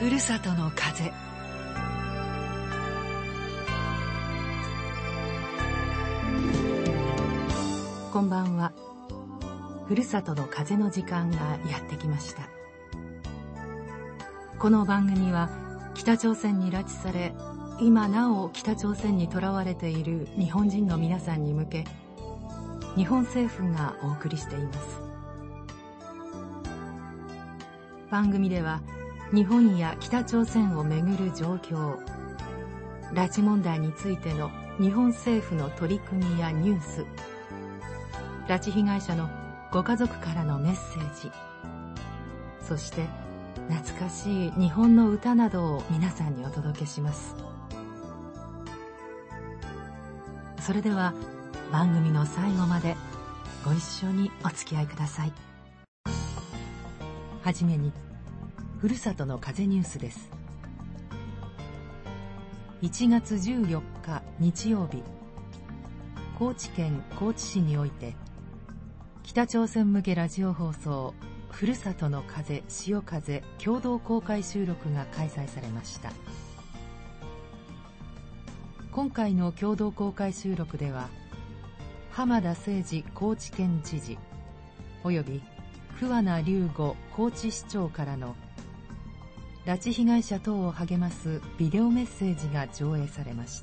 ふるさとの風。こんばんは。ふるさとの風の時間がやってきました。この番組は北朝鮮に拉致され、今なお北朝鮮に囚われている日本人の皆さんに向け、日本政府がお送りしています。番組では日本や北朝鮮をめぐる状況、拉致問題についての日本政府の取り組みやニュース、拉致被害者のご家族からのメッセージ、そして懐かしい日本の歌などを皆さんにお届けします。それでは番組の最後までご一緒にお付き合いください。はじめにふるさとの風ニュースです。1月14日日曜日、高知県高知市において北朝鮮向けラジオ放送ふるさとの風潮風共同公開収録が開催されました。今回の共同公開収録では、浜田誠二高知県知事および桑名龍吾高知市長からの拉致被害者等を励ますビデオメッセージが上映されました。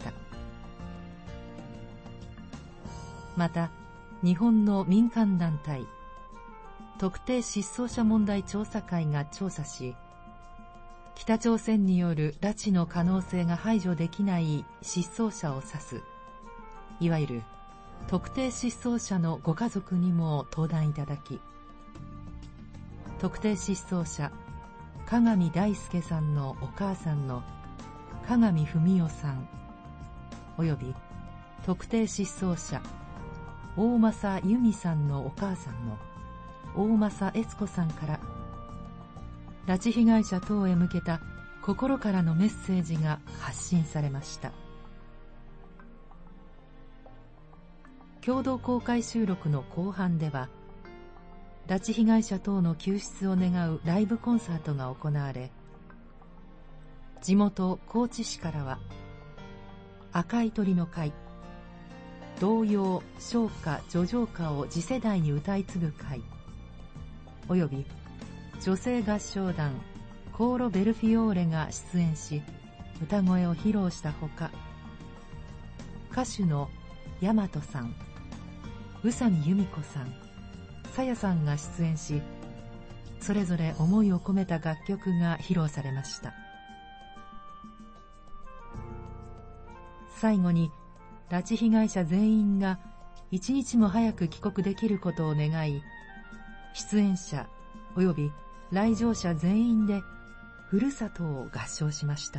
また、日本の民間団体特定失踪者問題調査会が調査し、北朝鮮による拉致の可能性が排除できない失踪者を指す、いわゆる特定失踪者のご家族にも登壇いただき、特定失踪者加賀見大輔さんのお母さんの加賀見文代さんおよび特定失踪者大政由美さんのお母さんの大政悦子さんから拉致被害者等へ向けた心からのメッセージが発信されました。共同公開収録の後半では、拉致被害者等の救出を願うライブコンサートが行われ、地元高知市からは赤い鳥の会、童謡唱歌叙情歌を次世代に歌い継ぐ会および女性合唱団コーロ・ベルフィオーレが出演し、歌声を披露したほか、歌手の大和さん、宇佐美由美子さん、さやさんが出演し、それぞれ思いを込めた楽曲が披露されました。最後に拉致被害者全員が一日も早く帰国できることを願い、出演者および来場者全員でふるさとを合唱しました。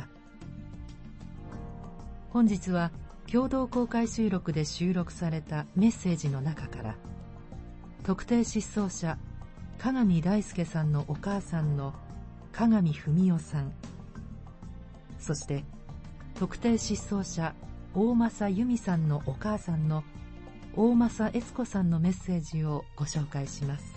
本日は共同公開収録で収録されたメッセージの中から、特定失踪者加賀見大輔さんのお母さんの加賀見文代さん、そして特定失踪者大政由美さんのお母さんの大政悦子さんのメッセージをご紹介します。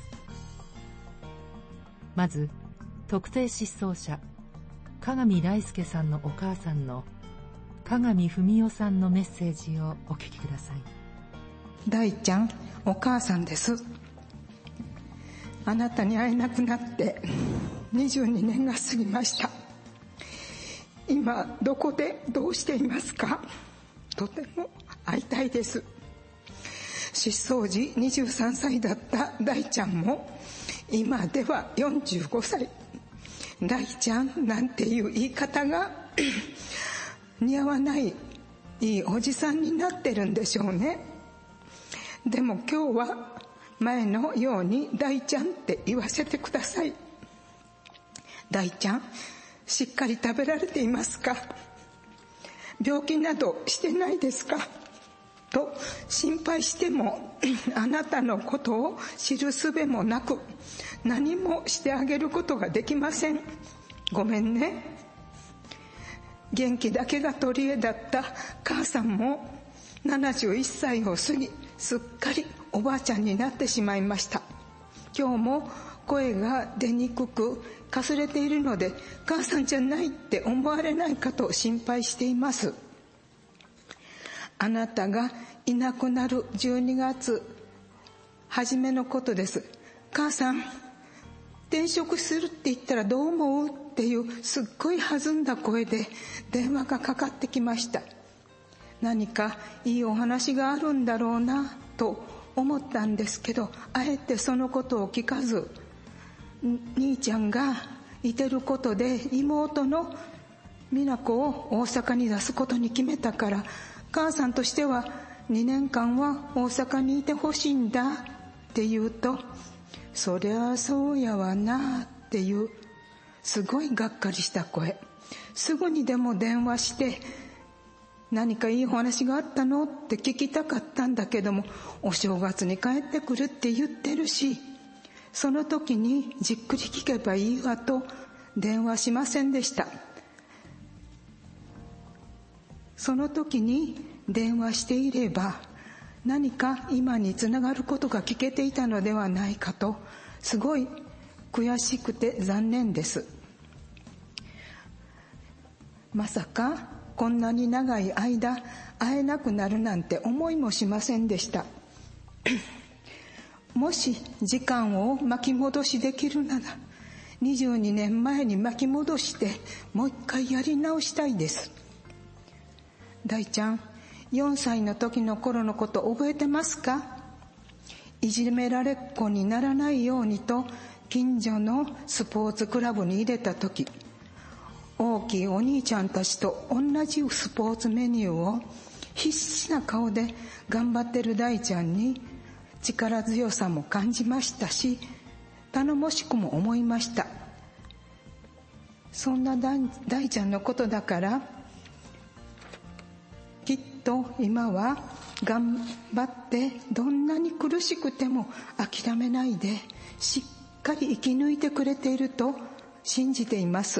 まず、特定失踪者加賀見大輔さんのお母さんの加賀見文代さんのメッセージをお聞きください。 大ちゃん、お母さんです。あなたに会えなくなって22年が過ぎました。今どこでどうしていますか？とても会いたいです。失踪時23歳だった大ちゃんも今では45歳。大ちゃんなんていう言い方が似合わないいいおじさんになってるんでしょうね。でも今日は前のように大ちゃんって言わせてください。大ちゃん、しっかり食べられていますか？病気などしてないですか？と心配してもあなたのことを知る術もなく、何もしてあげることができません。ごめんね。元気だけが取り柄だった母さんも71歳を過ぎ、すっかりおばあちゃんになってしまいました。 今日も声が出にくくかすれているので、母さんじゃないって思われないかと心配しています。あなたがいなくなる12月初めのことです。母さん、転職するって言ったらどう思うっていうすっごい弾んだ声で電話がかかってきました。何かいいお話があるんだろうなと思ったんですけど、あえてそのことを聞かず、兄ちゃんがいてることで妹の美奈子を大阪に出すことに決めたから、母さんとしては2年間は大阪にいてほしいんだって言うと、そりゃそうやわなっていうすごいがっかりした声。すぐにでも電話して何かいいお話があったのって聞きたかったんだけども、お正月に帰ってくるって言ってるし、その時にじっくり聞けばいいわと電話しませんでした。その時に電話していれば何か今につながることが聞けていたのではないかと、すごい悔しくて残念です。まさかこんなに長い間会えなくなるなんて思いもしませんでした。もし時間を巻き戻しできるなら、22年前に巻き戻してもう一回やり直したいです。大ちゃん、4歳の時の頃のこと覚えてますか？いじめられっ子にならないようにと近所のスポーツクラブに入れた時、大きいお兄ちゃんたちと同じスポーツメニューを必死な顔で頑張ってる大ちゃんに力強さも感じましたし、頼もしくも思いました。そんな大ちゃんのことだから、きっと今は頑張ってどんなに苦しくても諦めないでしっかり生き抜いてくれていると信じています。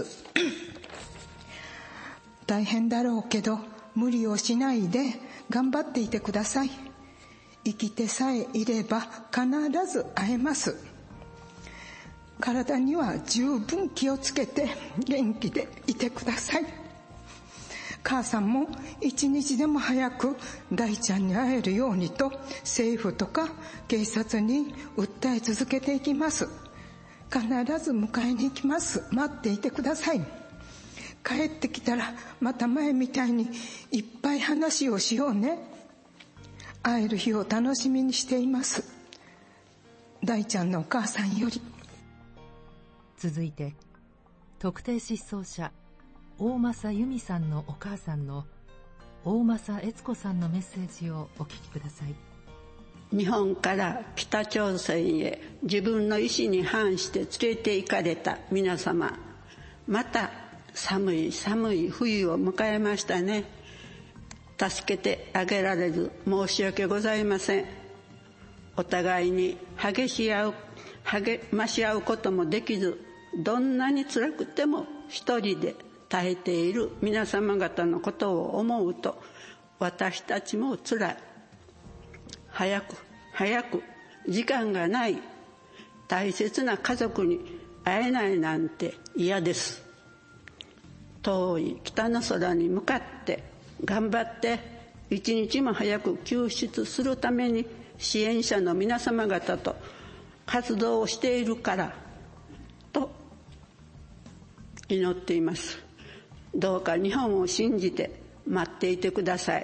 大変だろうけど無理をしないで頑張っていてください。生きてさえいれば必ず会えます。体には十分気をつけて元気でいてください。母さんも一日でも早く大ちゃんに会えるようにと政府とか警察に訴え続けていきます。必ず迎えに行きます。待っていてください。帰ってきたらまた前みたいにいっぱい話をしようね。会える日を楽しみにしています。大ちゃんのお母さんより。 続いて特定失踪者大政由美さんのお母さんの大政悦子さんのメッセージをお聞きください。 日本から北朝鮮へ自分の意思に反して連れて行かれた皆様、また寒い寒い冬を迎えましたね。助けてあげられず申し訳ございません。お互いに励まし合うこともできず、どんなに辛くても一人で耐えている皆様方のことを思うと、私たちも辛い。早く時間がない。大切な家族に会えないなんて嫌です。遠い北の空に向かって頑張って一日も早く救出するために支援者の皆様方と活動をしているからと祈っています。どうか日本を信じて待っていてください。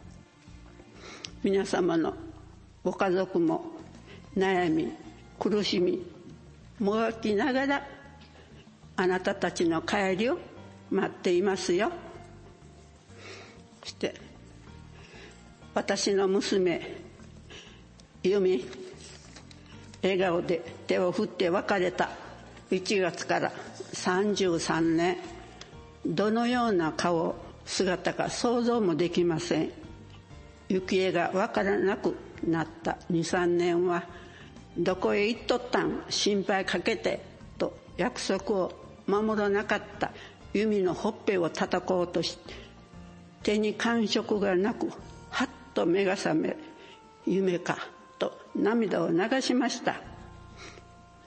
皆様のご家族も悩み苦しみもがきながらあなたたちの帰りを待っていますよ。そして私の娘由美、笑顔で手を振って別れた1月から33年、どのような姿か想像もできません。行方がわからなくなった2、3年はどこへ行っとったん、心配かけてと約束を守らなかった由美のほっぺを叩こうとし、手に感触がなくはっと目が覚め、夢かと涙を流しました。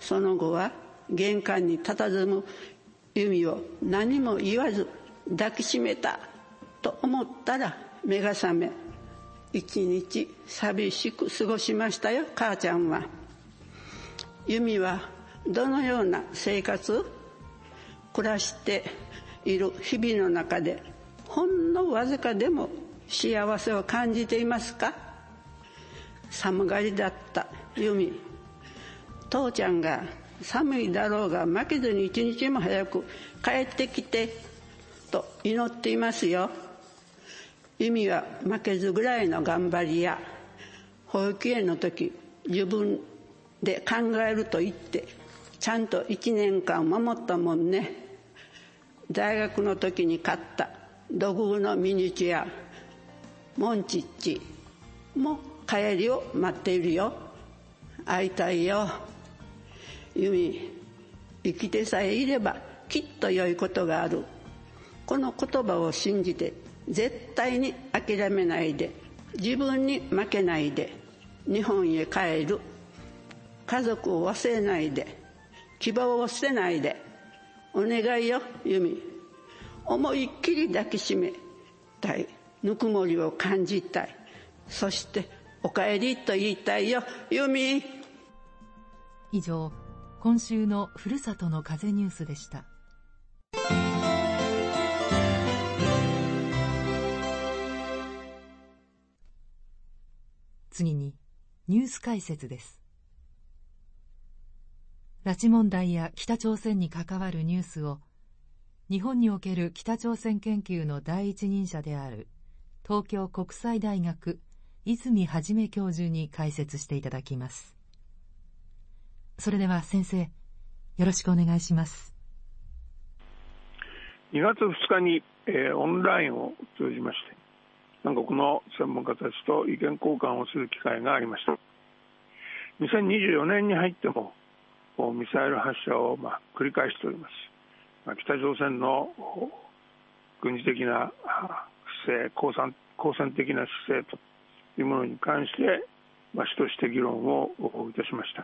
その後は玄関に佇む由美を何も言わず抱きしめたと思ったら目が覚め、一日寂しく過ごしましたよ。母ちゃんは。由美はどのような生活暮らしている日々の中でほんのわずかでも幸せを感じていますか？寒がりだった由美、父ちゃんが寒いだろうが負けずに一日も早く帰ってきてと祈っていますよ。由美は負けずぐらいの頑張りや、保育園の時自分で考えると言ってちゃんと1年間守ったもんね。大学の時に買った土偶のミニチュアモンチッチも帰りを待っているよ。会いたいよ。由美、生きてさえいればきっと良いことがある。この言葉を信じて絶対に諦めないで、自分に負けないで日本へ帰る。家族を忘れないで、希望を捨てないで。お願いよ由美。思いっきり抱きしめたい、ぬくもりを感じたい、そしてお帰りと言いたいよ由美。 以上、今週のふるさとの風ニュースでした。次にニュース解説です。拉致問題や北朝鮮に関わるニュースを日本における北朝鮮研究の第一人者である東京国際大学泉元教授に解説していただきます。それでは先生、よろしくお願いします。 2月2日に、オンラインを通じまして韓国の専門家たちと意見交換をする機会がありました。2024年に入ってもミサイル発射を繰り返しております。北朝鮮の軍事的な姿勢、好戦的な姿勢というものに関して主として議論をいたしました。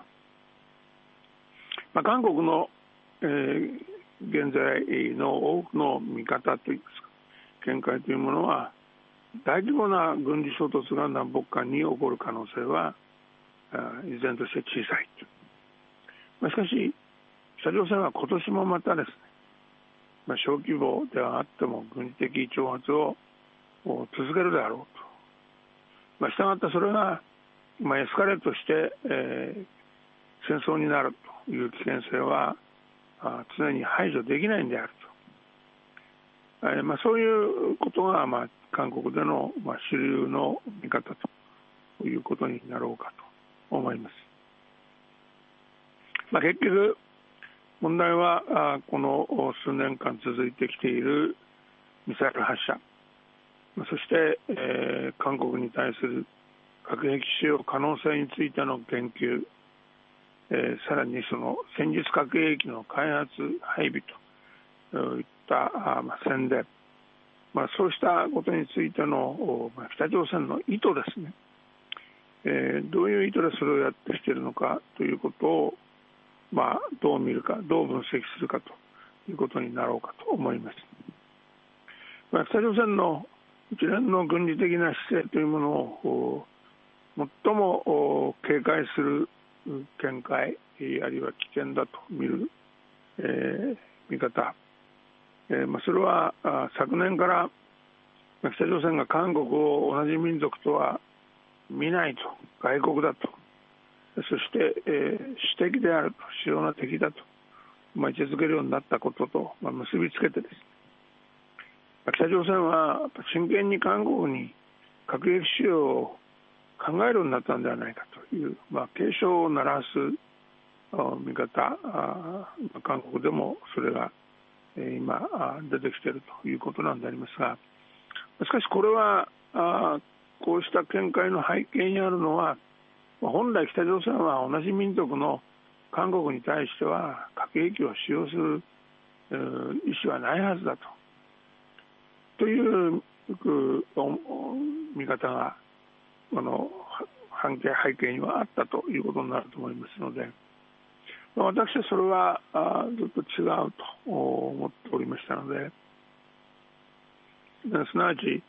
韓国の、現在の多くの見方といいますか見解というものは、大規模な軍事衝突が南北間に起こる可能性は依然として小さい。しかし北朝鮮は今年もまたですね、小規模ではあっても軍事的挑発を続けるであろうと。したがってそれがエスカレートして、戦争になるという危険性は常に排除できないんであると。そういうことが韓国での主流の見方ということになろうかと思います。結局問題はこの数年間続いてきているミサイル発射、そして、韓国に対する核兵器使用可能性についての言及、さらにその戦術核兵器の開発配備といった宣伝、そうしたことについての北朝鮮の意図ですね、どういう意図でそれをやってきているのかということをどう見るか、どう分析するかということになろうかと思います。北朝鮮の一連の軍事的な姿勢というものを最も警戒する見解、あるいは危険だと見る、見方、それは昨年から北朝鮮が韓国を同じ民族とは見ないと、外国だと、そして、主敵であると、主要な敵だと、位置づけるようになったことと、結びつけてですね、北朝鮮は真剣に韓国に核兵器使用を考えるようになったんではないかという、警鐘を鳴らす見方、韓国でもそれが今出てきているということなんでありますが、しかしこれはこうした見解の背景にあるのは、本来北朝鮮は同じ民族の韓国に対しては核兵器を使用する意思はないはずだという見方が背景にはあったということになると思いますので、 私はそれはずっと違うと思っておりましたので、すなわち、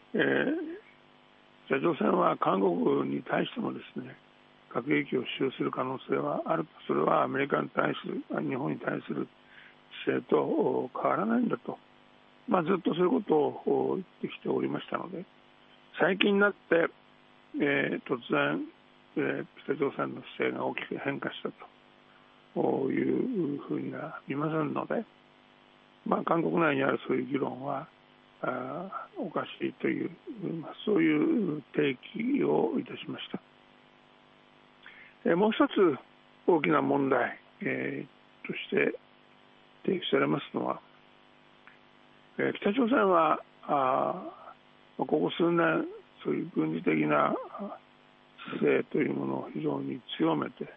北朝鮮は韓国に対してもですね、核兵器を使用する可能性はあると。それはアメリカに対する、日本に対する姿勢と変わらないんだと、ずっとそういうことを言ってきておりましたので、最近になって、突然、北朝鮮の姿勢が大きく変化したというふうには見ませんので、韓国内にあるそういう議論はおかしいという、そういう提起をいたしました。もう一つ大きな問題、として提起されますのは、北朝鮮はここ数年そういう軍事的な姿勢というものを非常に強めて、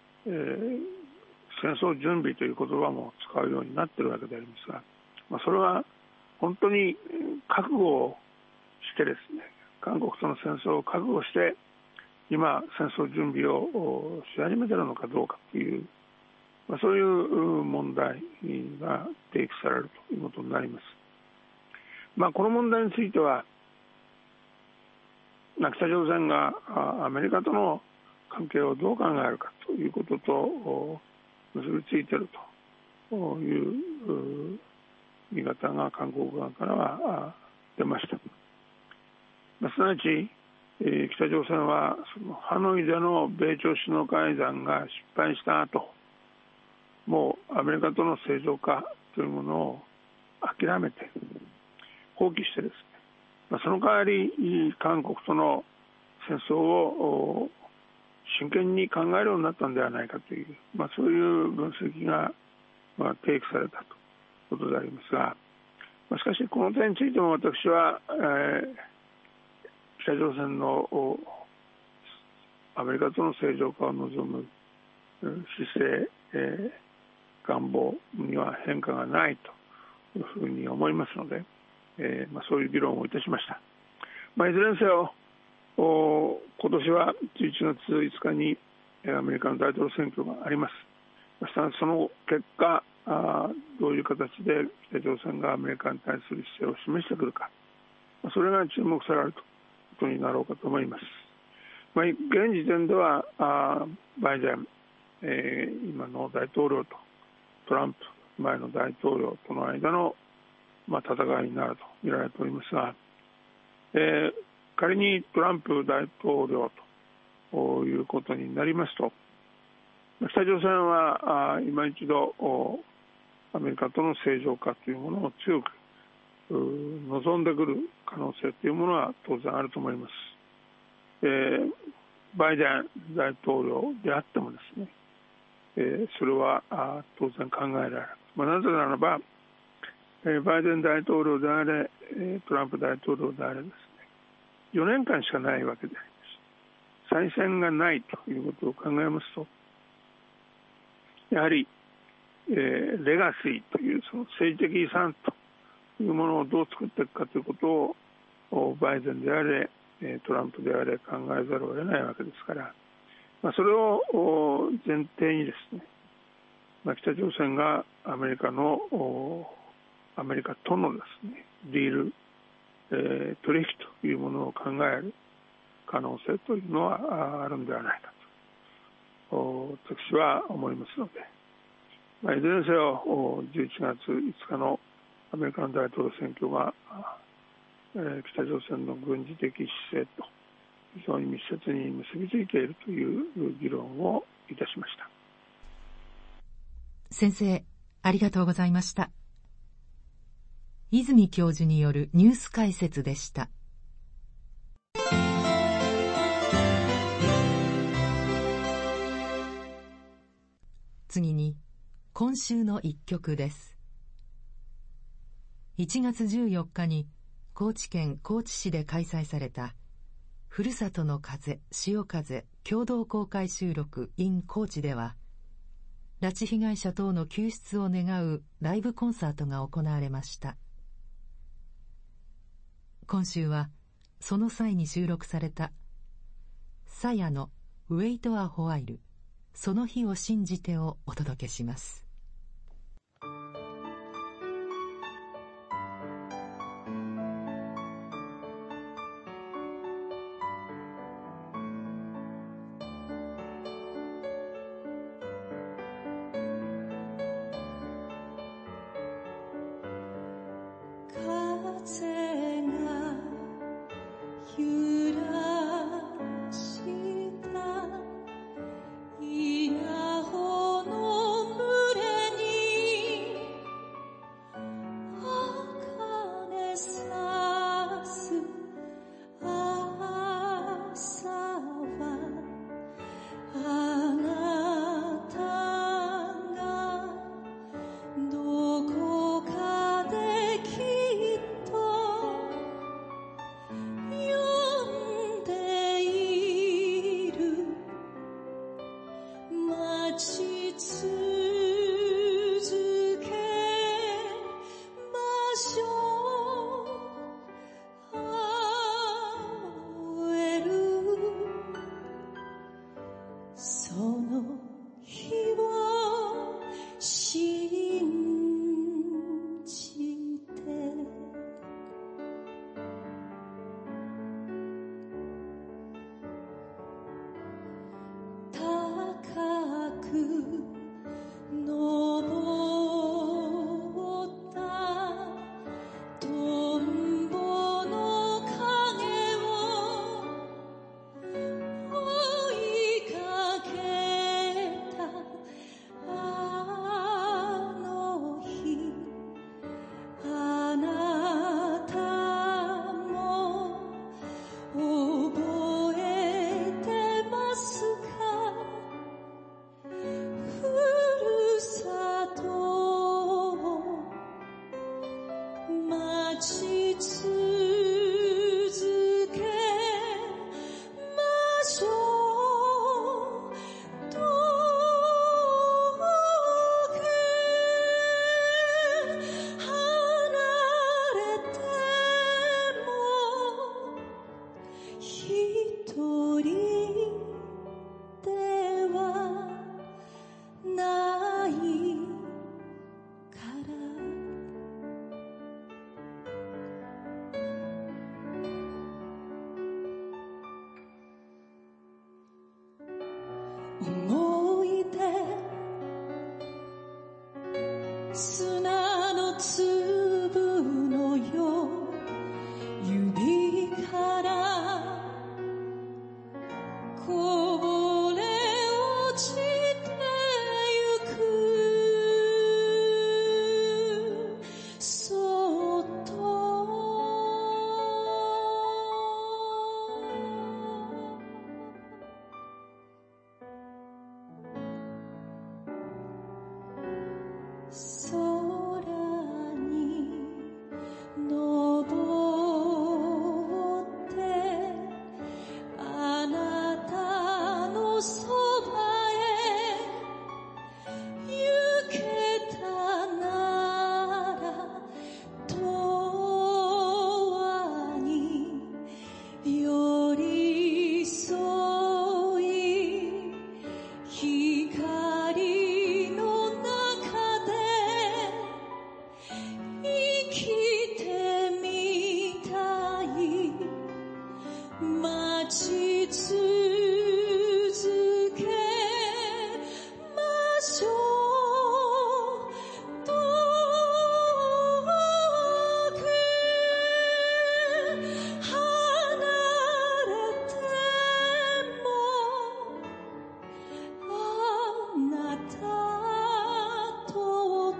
戦争準備という言葉も使うようになっているわけでありますが、それは本当に覚悟をしてですね、韓国との戦争を覚悟して今戦争準備をし始めているのかどうかという、そういう問題が提起されるということになります。この問題については、北朝鮮がアメリカとの関係をどう考えるかということと結びついているという見方が韓国側からは出ました。すなわち、北朝鮮はそのハノイでの米朝首脳会談が失敗した後、もうアメリカとの正常化というものを諦めて放棄してですね、その代わり韓国との戦争を真剣に考えるようになったのではないかという、そういう分析が提起されたということでありますが、しかしこの点についても私は、北朝鮮のアメリカとの正常化を望む姿勢、願望には変化がないというふうに思いますので、そういう議論をいたしました。いずれにせよ今年は11月5日にアメリカの大統領選挙があります。その結果どういう形で北朝鮮がアメリカに対する姿勢を示してくるか、それが注目されることになろうかと思います。現時点ではバイデン、今の大統領とトランプ前の大統領との間の戦いになると見られておりますが、仮にトランプ大統領ということになりますと、北朝鮮は今一度アメリカとの正常化というものを強く望んでくる可能性というものは当然あると思います。バイデン大統領であってもですね、それは当然考えられる。なぜならばバイデン大統領であれトランプ大統領であれですね、4年間しかないわけであります。再選がないということを考えますと、やはり、レガシーというその政治的遺産というものをどう作っていくかということをバイデンであれトランプであれ考えざるを得ないわけですから、それを前提にですね、北朝鮮がアメリカとのですねディール、取引というものを考える可能性というのはあるんではないかと私は思いますので、いずれにせよ11月5日のアメリカの大統領選挙が北朝鮮の軍事的姿勢と非常に密接に結びついているという議論をいたしました。 先生、ありがとうございました。泉教授によるニュース解説でした。次に今週の一曲です。1月14日に高知県高知市で開催されたふるさとの風潮風共同公開収録 in 高知では、拉致被害者等の救出を願うライブコンサートが行われました。今週はその際に収録されたさやのウェイトアホワイルその日を信じてをお届けします。 思い出砂の粒のよ指からこぼれ落ちてゆくそっと空に登ってあなたのそばへ行けたなら永遠に寄り添い光の中で生きてみたい待ち続けましょう遠く離れてもあなたと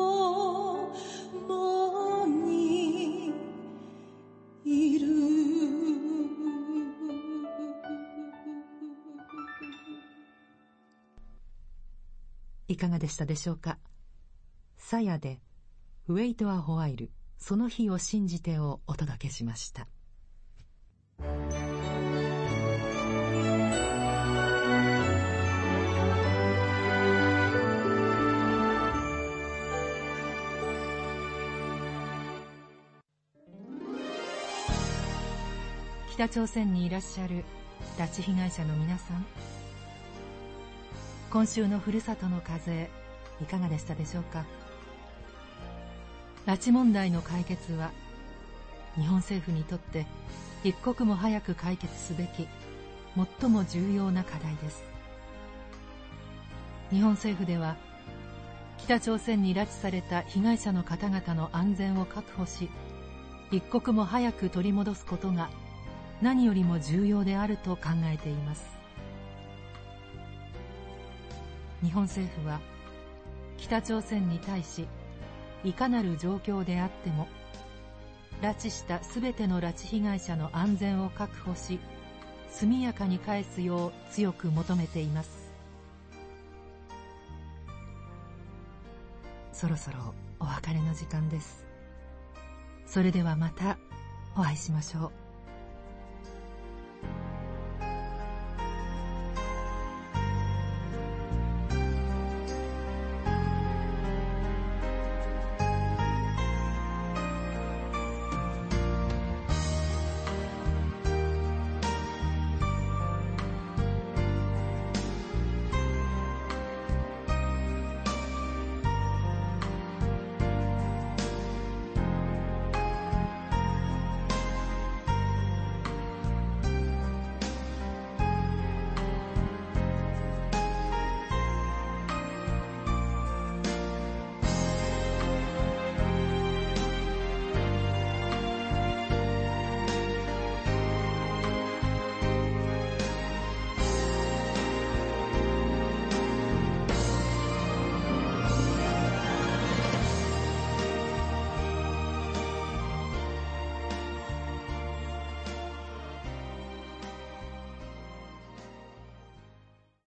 共にいる。 いかがでしたでしょうか。さやでウェイト・ア・ホワイル、その日を信じてをお届けしました。北朝鮮にいらっしゃる拉致被害者の皆さん、 今週のふるさとの風いかがでしたでしょうか。拉致問題の解決は日本政府にとって一刻も早く解決すべき最も重要な課題です。日本政府では北朝鮮に拉致された被害者の方々の安全を確保し、一刻も早く取り戻すことが何よりも重要であると考えています。日本政府は北朝鮮に対し、いかなる状況であっても拉致したすべての拉致被害者の安全を確保し、速やかに返すよう強く求めています。そろそろお別れの時間です。それではまたお会いしましょう。